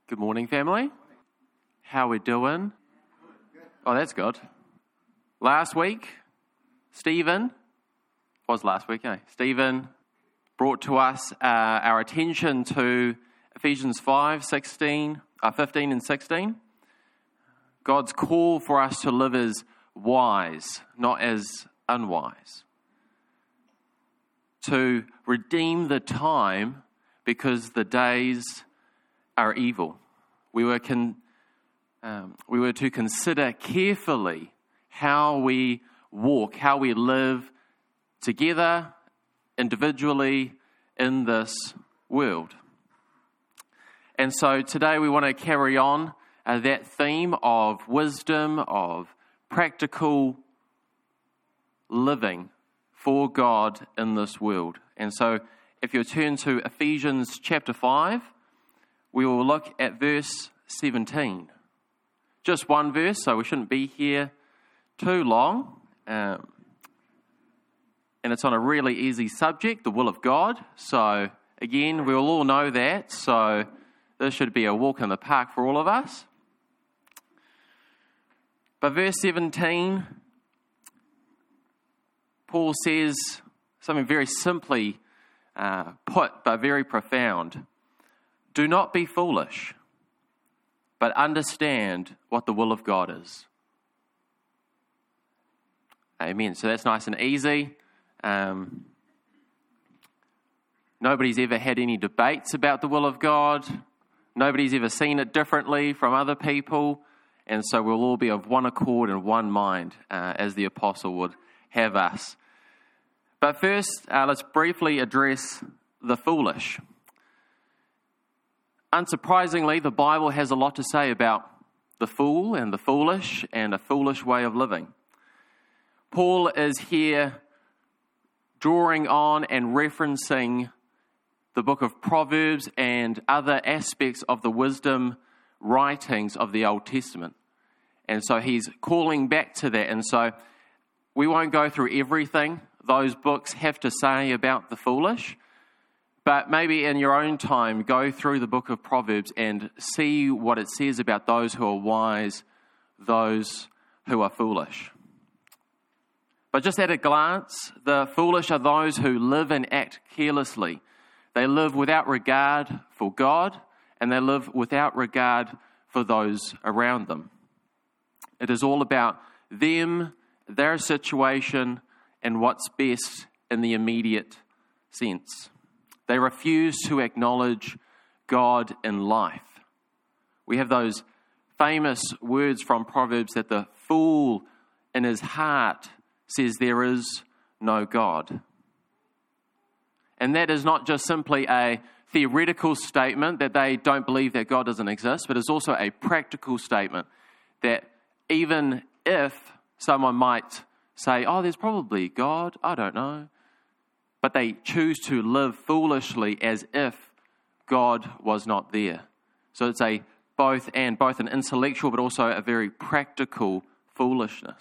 Good morning, family. How we doing? Oh, that's good. Last week, Stephen brought to us our attention to Ephesians 15 and 16. God's call for us to live as wise, not as unwise. To redeem the time because the days are evil. We were to consider carefully how we walk, how we live together, individually, in this world. And so today we want to carry on that theme of wisdom, of practical living for God in this world. And so if you turn to Ephesians chapter 5, we will look at verse 17. Just one verse, so we shouldn't be here too long. And it's on a really easy subject, the will of God. So again, we will all know that. So this should be a walk in the park for all of us. But verse 17, Paul says something very simply put, but very profound. Do not be foolish, but understand what the will of God is. Amen. So that's nice and easy. Nobody's ever had any debates about the will of God. Nobody's ever seen it differently from other people. And so we'll all be of one accord and one mind, as the apostle would have us. But first, let's briefly address the foolish. Unsurprisingly, the Bible has a lot to say about the fool and the foolish and a foolish way of living. Paul is here drawing on and referencing the book of Proverbs and other aspects of the wisdom writings of the Old Testament. And so he's calling back to that. And so we won't go through everything those books have to say about the foolish. But maybe in your own time, go through the book of Proverbs and see what it says about those who are wise, those who are foolish. But just at a glance, the foolish are those who live and act carelessly. They live without regard for God, and they live without regard for those around them. It is all about them, their situation, and what's best in the immediate sense. They refuse to acknowledge God in life. We have those famous words from Proverbs that the fool in his heart says there is no God. And that is not just simply a theoretical statement that they don't believe that God doesn't exist, but it's also a practical statement that even if someone might say, oh, there's probably God, I don't know, but they choose to live foolishly as if God was not there. So it's both an intellectual but also a very practical foolishness.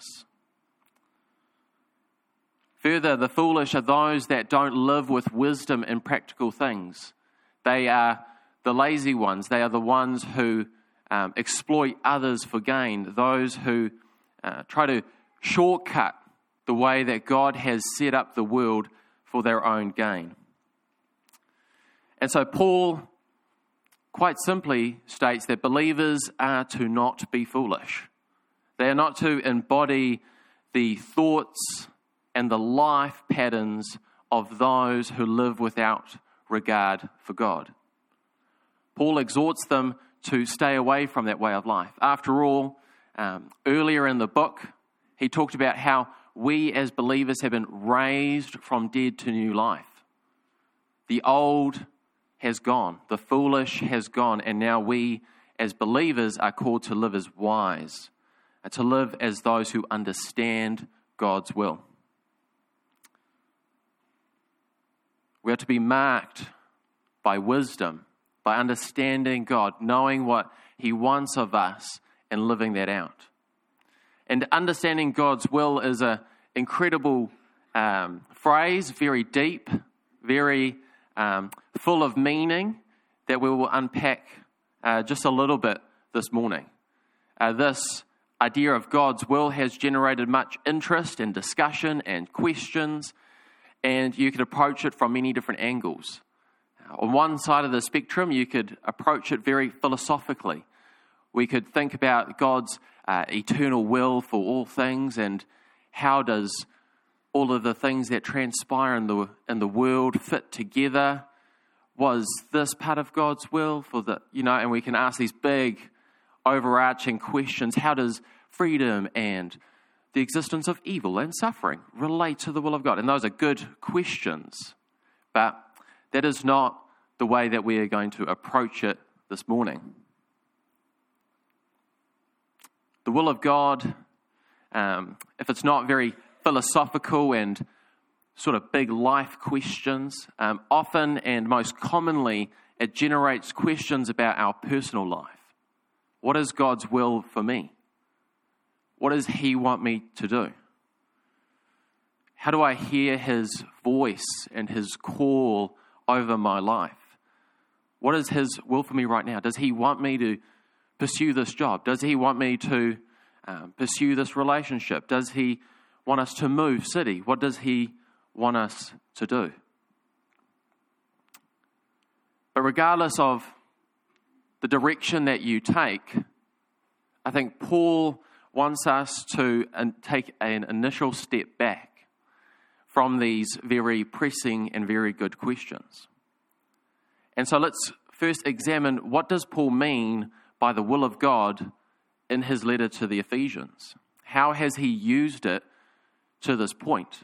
Further, the foolish are those that don't live with wisdom in practical things. They are the lazy ones. They are the ones who exploit others for gain, those who try to shortcut the way that God has set up the world for their own gain. And so Paul quite simply states that believers are to not be foolish. They are not to embody the thoughts and the life patterns of those who live without regard for God. Paul exhorts them to stay away from that way of life. After all, earlier in the book, he talked about how we as believers have been raised from dead to new life. The old has gone, the foolish has gone, and now we as believers are called to live as wise, to live as those who understand God's will. We are to be marked by wisdom, by understanding God, knowing what He wants of us and living that out. And understanding God's will is an incredible phrase, very deep, very full of meaning that we will unpack just a little bit this morning. This idea of God's will has generated much interest and discussion and questions, and you could approach it from many different angles. On one side of the spectrum, you could approach it very philosophically. We could think about God's eternal will for all things, and how does all of the things that transpire in the world fit together? Was this part of God's will for the, and we can ask these big overarching questions. How does freedom and the existence of evil and suffering relate to the will of God? And those are good questions, but that is not the way that we are going to approach it this morning. The will of God, if it's not very philosophical and sort of big life questions, often and most commonly it generates questions about our personal life. What is God's will for me? What does He want me to do? How do I hear His voice and His call over my life? What is His will for me right now? Does He want me to pursue this job? Does He want me to pursue this relationship? Does He want us to move city? What does He want us to do? But regardless of the direction that you take, I think Paul wants us to take an initial step back from these very pressing and very good questions. And so let's first examine, what does Paul mean by the will of God in his letter to the Ephesians? How has he used it to this point?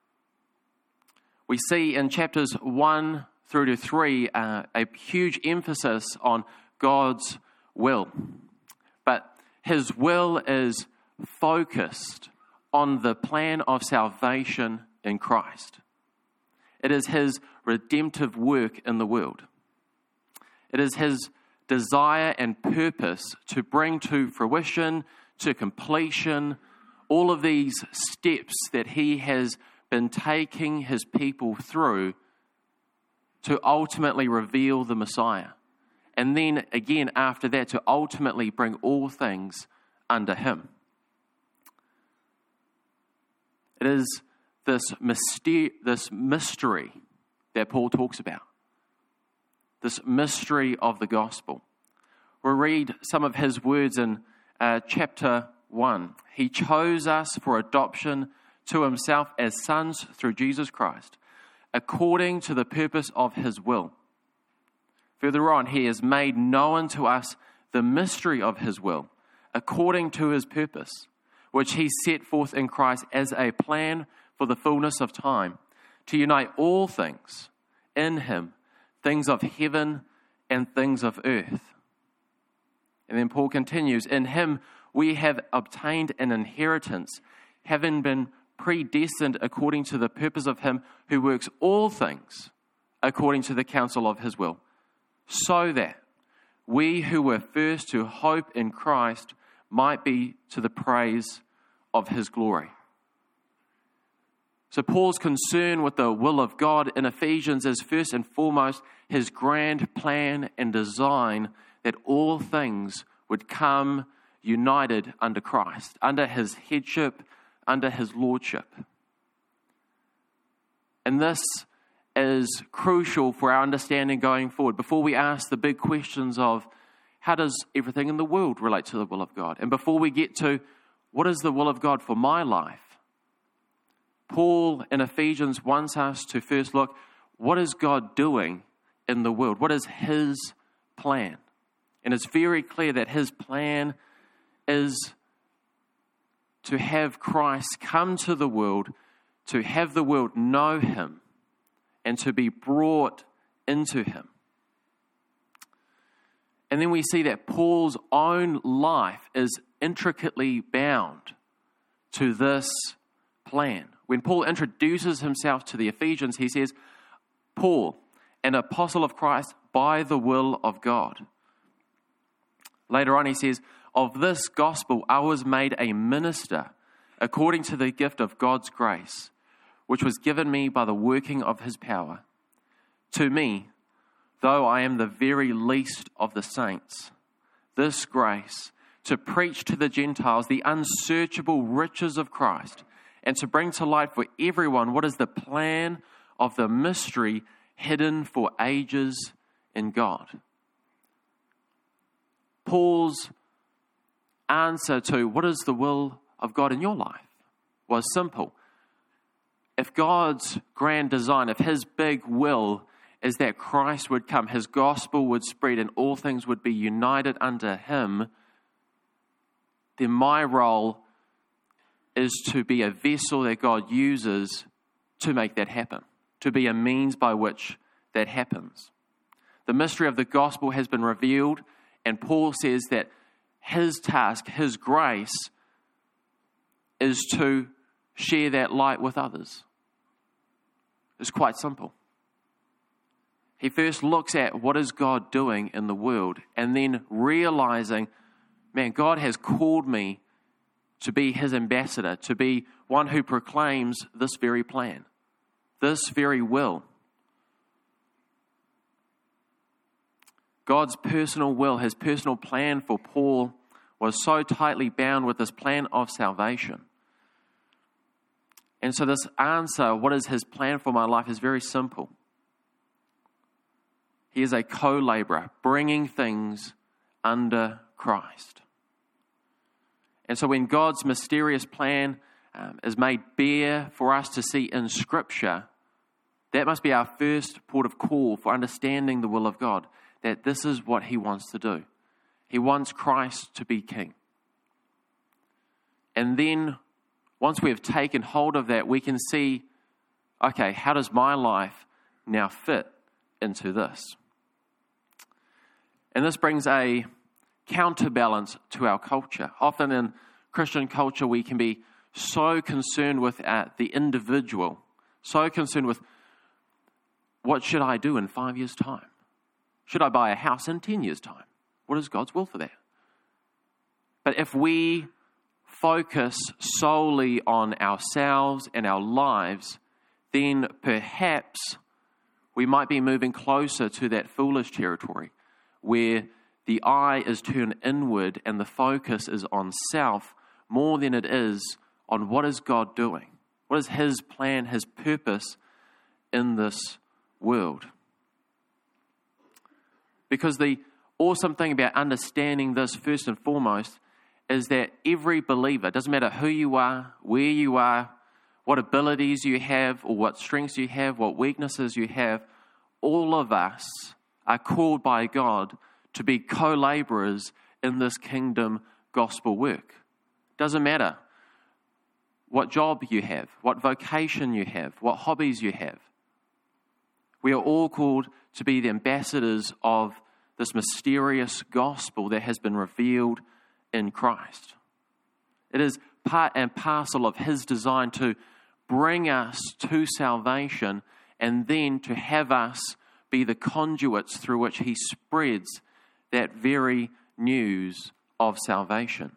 We see in chapters 1 through to 3 a huge emphasis on God's will. But His will is focused on the plan of salvation in Christ. It is His redemptive work in the world. It is His desire and purpose to bring to fruition, to completion, all of these steps that He has been taking His people through to ultimately reveal the Messiah. And then again after that to ultimately bring all things under Him. It is this mystery that Paul talks about. This mystery of the gospel. We'll read some of his words in chapter 1. He chose us for adoption to Himself as sons through Jesus Christ, according to the purpose of His will. Further on, He has made known to us the mystery of His will, according to His purpose, which He set forth in Christ as a plan for the fullness of time, to unite all things in Him, things of heaven and things of earth. And then Paul continues, in Him we have obtained an inheritance, having been predestined according to the purpose of Him who works all things according to the counsel of His will, so that we who were first to hope in Christ might be to the praise of His glory. So Paul's concern with the will of God in Ephesians is first and foremost His grand plan and design that all things would come united under Christ, under His headship, under His lordship. And this is crucial for our understanding going forward. Before we ask the big questions of how does everything in the world relate to the will of God? And before we get to what is the will of God for my life? Paul in Ephesians wants us to first look, what is God doing in the world? What is His plan? And it's very clear that His plan is to have Christ come to the world, to have the world know Him, and to be brought into Him. And then we see that Paul's own life is intricately bound to this plan. When Paul introduces himself to the Ephesians, he says, Paul, an apostle of Christ by the will of God. Later on he says, of this gospel I was made a minister according to the gift of God's grace, which was given me by the working of His power. To me, though I am the very least of the saints, this grace to preach to the Gentiles the unsearchable riches of Christ, and to bring to light for everyone what is the plan of the mystery hidden for ages in God. Paul's answer to what is the will of God in your life was simple. If God's grand design, if his big will is that Christ would come, his gospel would spread, and all things would be united under him, then my role is to be a vessel that God uses to make that happen, to be a means by which that happens. The mystery of the gospel has been revealed, and Paul says that his task, his grace, is to share that light with others. It's quite simple. He first looks at what is God doing in the world, and then realizing, man, God has called me to be his ambassador, to be one who proclaims this very plan, this very will. God's personal will, his personal plan for Paul was so tightly bound with this plan of salvation. And so this answer, what is his plan for my life, is very simple. He is a co-laborer, bringing things under Christ. And so when God's mysterious plan is made bare for us to see in Scripture, that must be our first port of call for understanding the will of God, that this is what he wants to do. He wants Christ to be king. And then once we have taken hold of that, we can see, okay, how does my life now fit into this? And this brings a counterbalance to our culture. Often in Christian culture, we can be so concerned with the individual, so concerned with what should I do in 5 years' time? Should I buy a house in 10 years' time? What is God's will for that? But if we focus solely on ourselves and our lives, then perhaps we might be moving closer to that foolish territory where the eye is turned inward and the focus is on self more than it is on what is God doing? What is his plan, his purpose in this world? Because the awesome thing about understanding this first and foremost is that every believer, doesn't matter who you are, where you are, what abilities you have or what strengths you have, what weaknesses you have, all of us are called by God to be co-laborers in this kingdom gospel work. Doesn't matter what job you have, what vocation you have, what hobbies you have. We are all called to be the ambassadors of this mysterious gospel that has been revealed in Christ. It is part and parcel of his design to bring us to salvation and then to have us be the conduits through which he spreads that very news of salvation.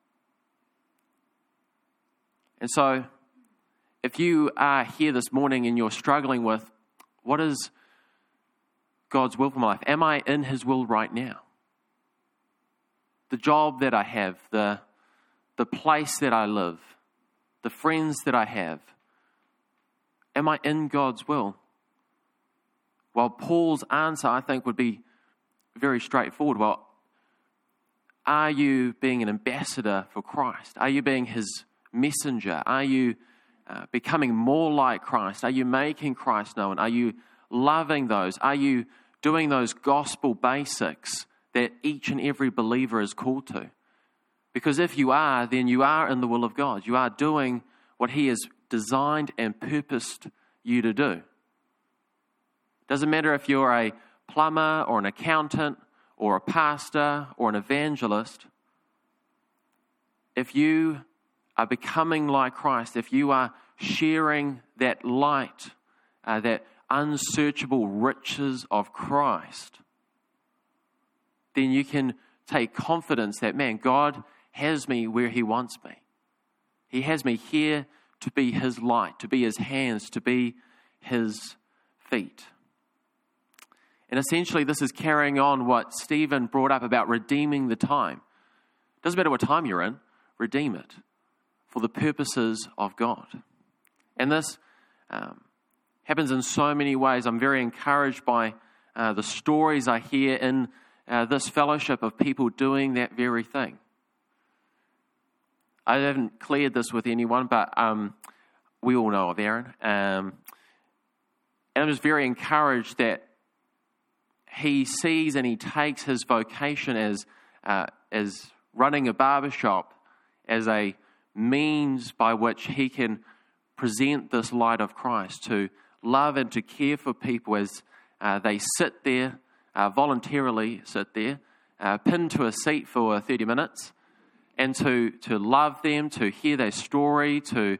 And so, if you are here this morning and you're struggling with, what is God's will for my life? Am I in his will right now? The job that I have, the place that I live, the friends that I have, am I in God's will? Well, Paul's answer, I think, would be very straightforward. Well, are you being an ambassador for Christ? Are you being his messenger? Are you becoming more like Christ? Are you making Christ known? Are you loving those? Are you doing those gospel basics that each and every believer is called to? Because if you are, then you are in the will of God. You are doing what he has designed and purposed you to do. Doesn't matter if you're a plumber or an accountant or a pastor or an evangelist. If you are becoming like Christ, if you are sharing that light, that unsearchable riches of Christ, then you can take confidence that, man, God has me where he wants me. He has me here to be his light, to be his hands, to be his feet. And essentially, this is carrying on what Stephen brought up about redeeming the time. Doesn't matter what time you're in, redeem it for the purposes of God. And this happens in so many ways. I'm very encouraged by the stories I hear in this fellowship of people doing that very thing. I haven't cleared this with anyone, but we all know of Aaron. And I'm just very encouraged that he sees and he takes his vocation as running a barbershop as a means by which he can present this light of Christ, to love and to care for people as they sit there, voluntarily sit there, pinned to a seat for 30 minutes, and to love them, to hear their story, to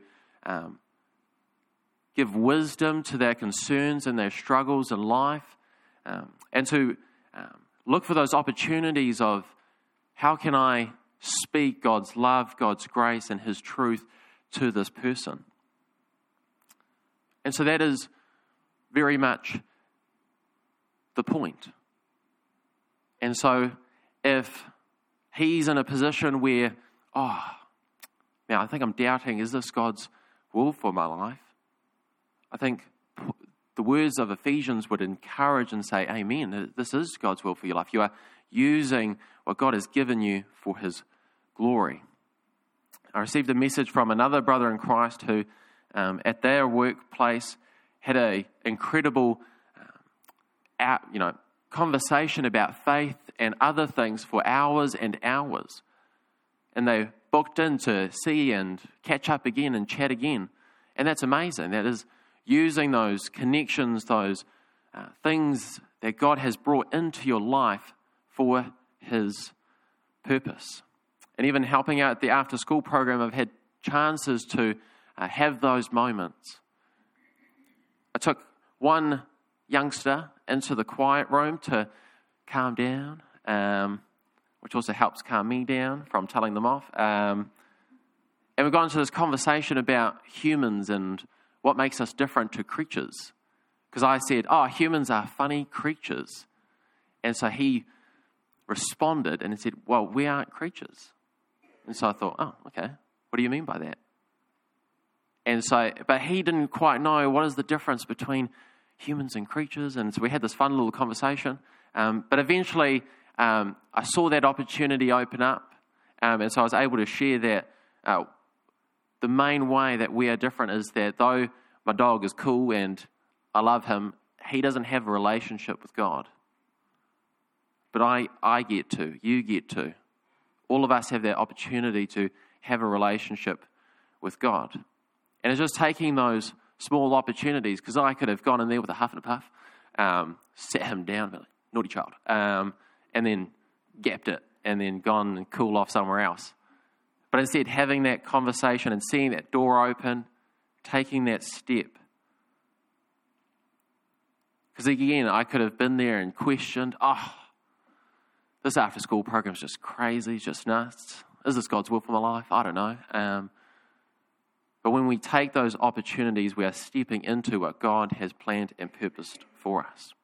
give wisdom to their concerns and their struggles in life, and to look for those opportunities of how can I speak God's love, God's grace, and His truth to this person. And so that is very much the point. And so if he's in a position where, I think I'm doubting, is this God's will for my life? I think the words of Ephesians would encourage and say, amen, this is God's will for your life. You are using what God has given you for His glory. I received a message from another brother in Christ who, at their workplace, had an incredible conversation about faith and other things for hours and hours. And they booked in to see and catch up again and chat again. And that's amazing. That is using those connections, those things that God has brought into your life for His purpose. And even helping out the after-school program, I've had chances to have those moments. I took one youngster into the quiet room to calm down, which also helps calm me down from telling them off. And we got into this conversation about humans and what makes us different to creatures. Because I said, humans are funny creatures. And so he responded and he said, well, we aren't creatures. And so I thought, okay, what do you mean by that? And so, but he didn't quite know what is the difference between humans and creatures. And so we had this fun little conversation. But eventually, I saw that opportunity open up. And so I was able to share that the main way that we are different is that though my dog is cool and I love him, he doesn't have a relationship with God. But I get to, you get to. All of us have that opportunity to have a relationship with God. And it's just taking those small opportunities, because I could have gone in there with a huff and a puff, sat him down, like, naughty child, and then gapped it, and then gone and cool off somewhere else. But instead, having that conversation and seeing that door open, taking that step. Because again, I could have been there and questioned, this after-school program is just crazy, it's just nuts. Is this God's will for my life? I don't know. But when we take those opportunities, we are stepping into what God has planned and purposed for us.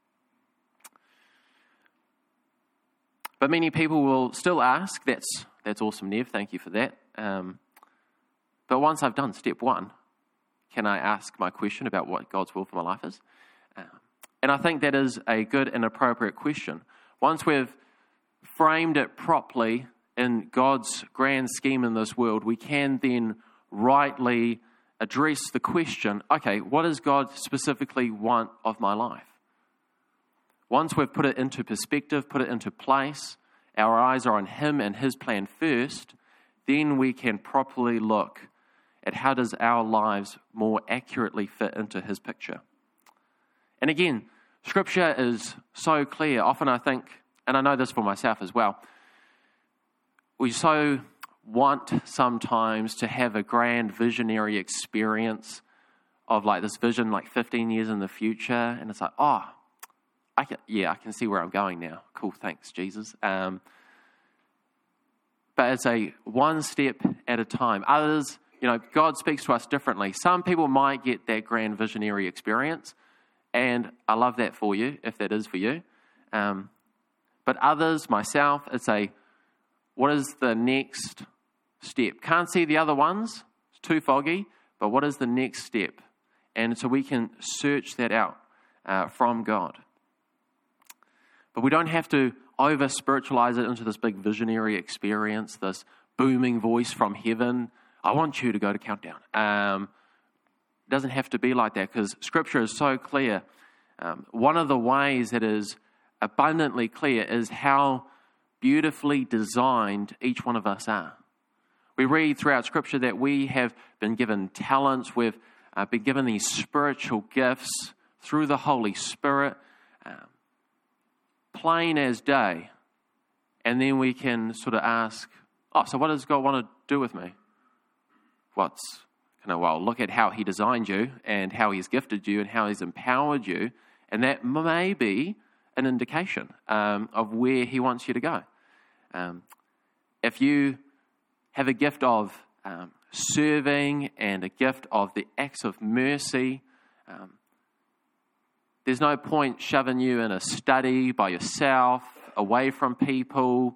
But many people will still ask, that's awesome, Nev, thank you for that. But once I've done step one, can I ask my question about what God's will for my life is? And I think that is a good and appropriate question. Once we've framed it properly in God's grand scheme in this world, we can then rightly address the question, okay, what does God specifically want of my life? Once we've put it into perspective, put it into place, our eyes are on Him and His plan first, then we can properly look at how does our lives more accurately fit into His picture. And again, Scripture is so clear. Often I think, and I know this for myself as well, we so want sometimes to have a grand visionary experience of like this vision like 15 years in the future, and it's like, I can see where I'm going now. Cool, thanks, Jesus. But it's a one step at a time. Others, God speaks to us differently. Some people might get that grand visionary experience, and I love that for you, if that is for you. But others, myself, it's what is the next step? Can't see the other ones. It's too foggy. But what is the next step? And so we can search that out from God. But we don't have to over-spiritualize it into this big visionary experience, this booming voice from heaven. I want you to go to Countdown. It doesn't have to be like that because Scripture is so clear. One of the ways that is abundantly clear is how beautifully designed each one of us are. We read throughout Scripture that we have been given talents, we've been given these spiritual gifts through the Holy Spirit, plain as day. And then we can sort of ask, so what does God want to do with me? Well, look at how He designed you and how He's gifted you and how He's empowered you. And that may be an indication of where He wants you to go. If you have a gift of serving and a gift of the acts of mercy, there's no point shoving you in a study by yourself, away from people,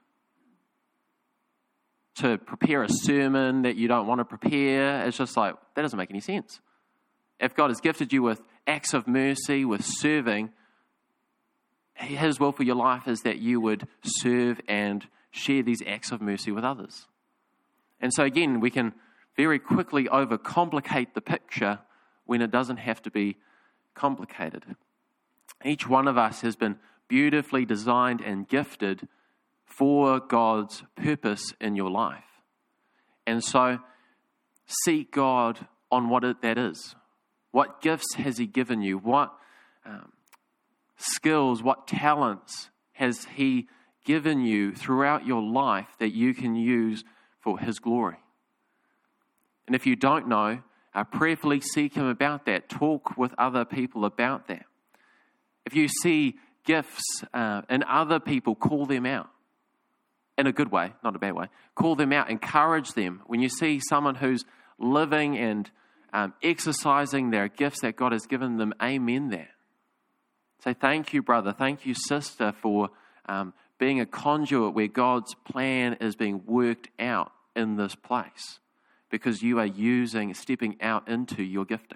to prepare a sermon that you don't want to prepare. It's just like, that doesn't make any sense. If God has gifted you with acts of mercy, with serving, His will for your life is that you would serve and share these acts of mercy with others. And so again, we can very quickly overcomplicate the picture when it doesn't have to be complicated. Each one of us has been beautifully designed and gifted for God's purpose in your life. And so seek God on what that is. What gifts has He given you? What skills, what talents has He given you throughout your life that you can use for His glory? And if you don't know, prayerfully seek Him about that. Talk with other people about that. If you see gifts in other people, call them out. In a good way, not a bad way. Call them out, encourage them. When you see someone who's living and exercising their gifts that God has given them, amen that. Say, thank you, brother, thank you, sister, for being a conduit where God's plan is being worked out in this place, because you are stepping out into your gifting.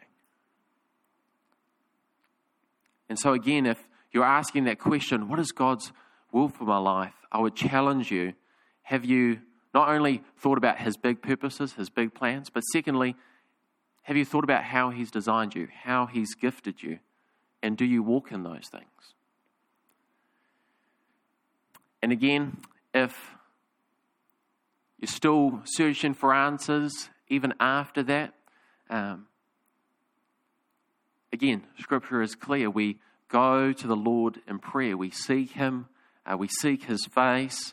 And so again, if you're asking that question, what is God's will for my life? I would challenge you, have you not only thought about His big purposes, His big plans, but secondly, have you thought about how He's designed you, how He's gifted you, and do you walk in those things? And again, if you're still searching for answers, even after that, again, Scripture is clear. We go to the Lord in prayer. We seek Him. We seek His face.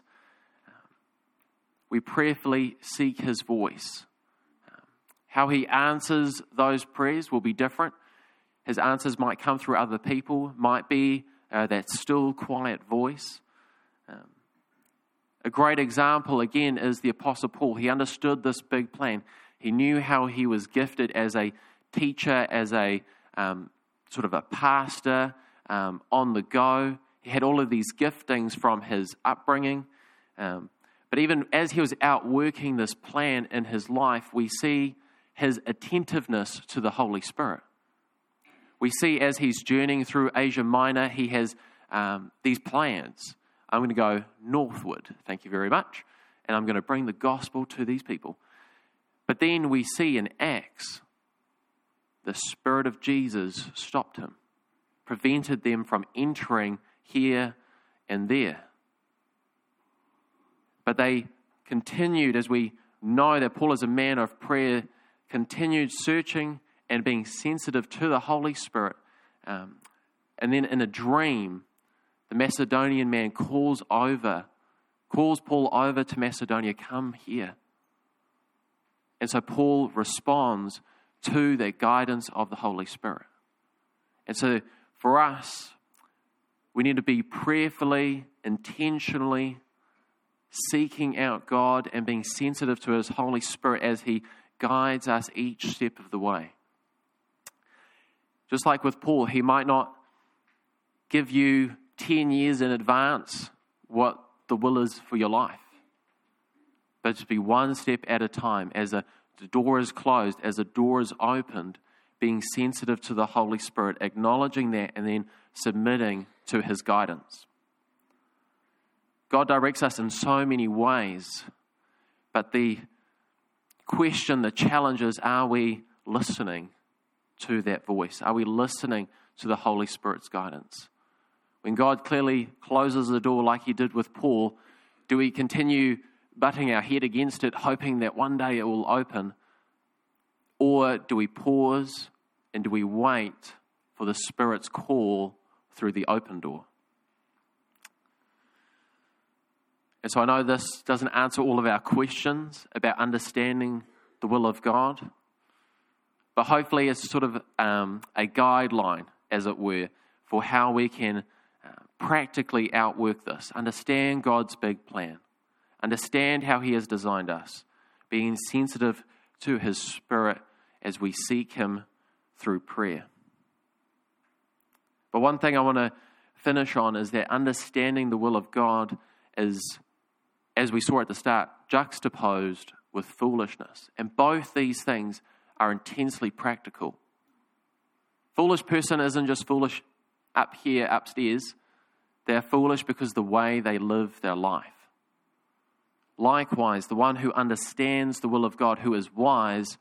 We prayerfully seek His voice. How He answers those prayers will be different. His answers might come through other people, might be that still, quiet voice. A great example, again, is the Apostle Paul. He understood this big plan. He knew how he was gifted as a teacher, as a sort of a pastor on the go. He had all of these giftings from his upbringing. But even as he was out working this plan in his life, we see his attentiveness to the Holy Spirit. We see as he's journeying through Asia Minor, he has these plans. I'm going to go northward, thank you very much, and I'm going to bring the gospel to these people. But then we see in Acts, the Spirit of Jesus stopped him, prevented them from entering here and there. But they continued, as we know that Paul is a man of prayer, continued searching and being sensitive to the Holy Spirit. And then in a dream, the Macedonian man calls Paul over to Macedonia, come here. And so Paul responds to the guidance of the Holy Spirit. And so for us, we need to be prayerfully, intentionally seeking out God and being sensitive to His Holy Spirit as He guides us each step of the way. Just like with Paul, he might not give you 10 years in advance what the will is for your life. But just be one step at a time. As the door is closed, as the door is opened, being sensitive to the Holy Spirit, acknowledging that, and then submitting to His guidance. God directs us in so many ways, but the question, the challenge is, are we listening to that voice? Are we listening to the Holy Spirit's guidance? When God clearly closes the door like He did with Paul, do we continue butting our head against it, hoping that one day it will open? Or do we pause and do we wait for the Spirit's call through the open door? And so I know this doesn't answer all of our questions about understanding the will of God, but hopefully it's sort of a guideline, as it were, for how we can practically outwork this, understand God's big plan, understand how He has designed us, being sensitive to His Spirit as we seek Him through prayer. But one thing I want to finish on is that understanding the will of God is, as we saw at the start, juxtaposed with foolishness. And both these things are intensely practical. Foolish person isn't just foolish up here, upstairs. They're foolish because the way they live their life. Likewise, the one who understands the will of God, who is wise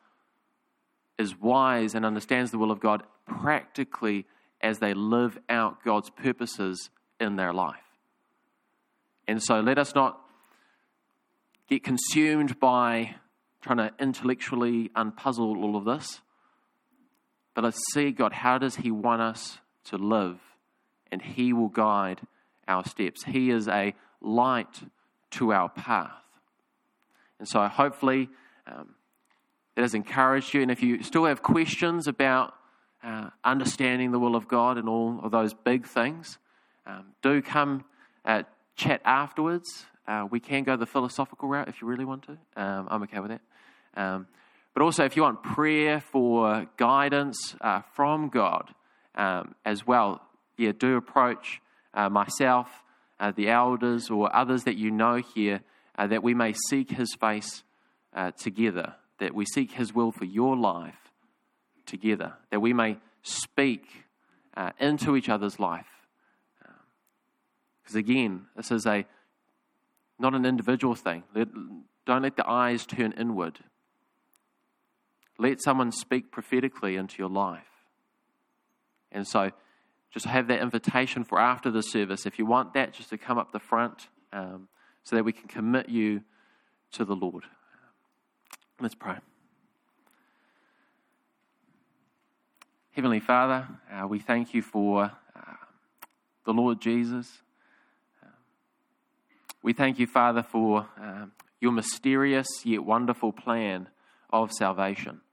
and understands the will of God practically as they live out God's purposes in their life. And so let us not get consumed by trying to intellectually unpuzzle all of this, but let's see God, how does He want us to live? And He will guide our steps. He is a light to our path. And so hopefully it has encouraged you. And if you still have questions about understanding the will of God and all of those big things, do come chat afterwards. We can go the philosophical route if you really want to. I'm okay with that. But also if you want prayer for guidance from God as well, do approach myself, the elders, or others that you know here, that we may seek His face together, that we seek His will for your life together, that we may speak into each other's life. Because again, this is not an individual thing. Don't let the eyes turn inward. Let someone speak prophetically into your life. And so just have that invitation for after the service, if you want that, just to come up the front so that we can commit you to the Lord. Let's pray. Heavenly Father, we thank you for the Lord Jesus. We thank you, Father, for your mysterious yet wonderful plan of salvation.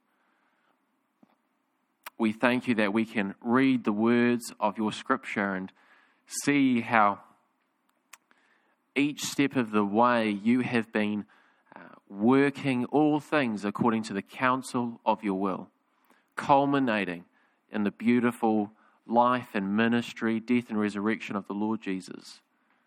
We thank you that we can read the words of your scripture and see how each step of the way you have been working all things according to the counsel of your will, culminating in the beautiful life and ministry, death and resurrection of the Lord Jesus.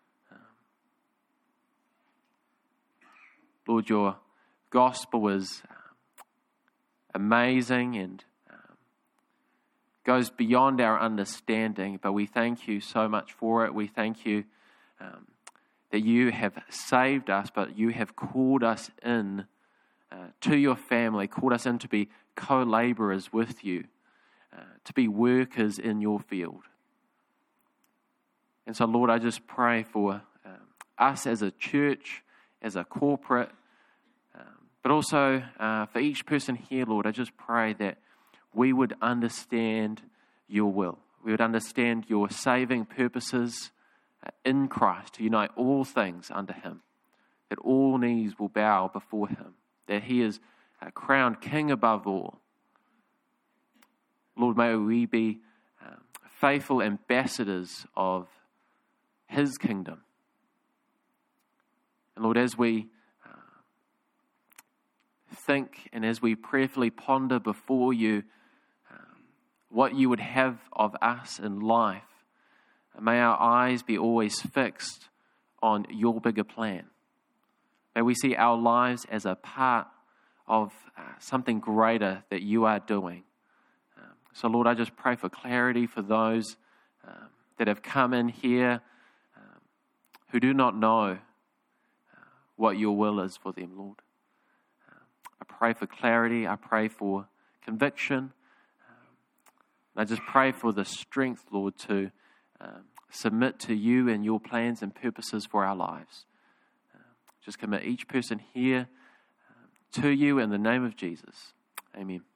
Lord, your gospel is amazing and goes beyond our understanding, but we thank you so much for it. We thank you that you have saved us, but you have called us in to your family, called us in to be co-laborers with you, to be workers in your field. And so, Lord, I just pray for us as a church, as a corporate, but also for each person here, Lord, I just pray that we would understand your will. We would understand your saving purposes in Christ, to unite all things under him, that all knees will bow before him, that he is crowned king above all. Lord, may we be faithful ambassadors of his kingdom. And Lord, as we think and as we prayerfully ponder before you what you would have of us in life, May our eyes be always fixed on your bigger plan. May we see our lives as a part of something greater that you are doing. So, Lord, I just pray for clarity for those that have come in here who do not know what your will is for them, Lord. I pray for clarity. I pray for conviction. I just pray for the strength, Lord, to submit to you and your plans and purposes for our lives. Just commit each person here to you in the name of Jesus. Amen.